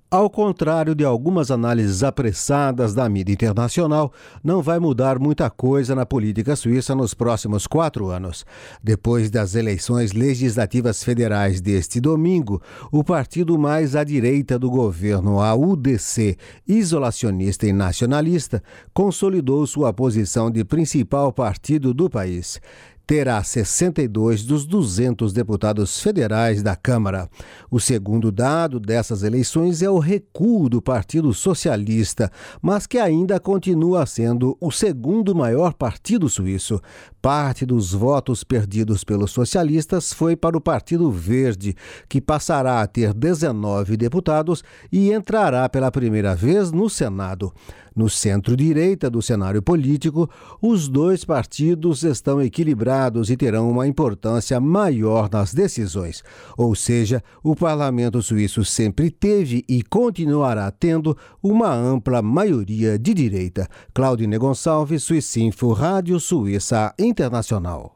Ao contrário de algumas análises apressadas da mídia internacional, não vai mudar muita coisa na política suíça nos próximos 4 anos. Depois das eleições legislativas federais deste domingo, o partido mais à direita do governo, a UDC, isolacionista e nacionalista, consolidou sua posição de principal partido do país. Terá 62 dos 200 deputados federais da Câmara. O segundo dado dessas eleições é o recuo do Partido Socialista, mas que ainda continua sendo o segundo maior partido suíço. Parte dos votos perdidos pelos socialistas foi para o Partido Verde, que passará a ter 19 deputados e entrará pela primeira vez no Senado. No centro-direita do cenário político, os dois partidos estão equilibrados e terão uma importância maior nas decisões. Ou seja, o parlamento suíço sempre teve e continuará tendo uma ampla maioria de direita. Claudine Gonçalves, Suissinfo, Rádio Suíça Internacional.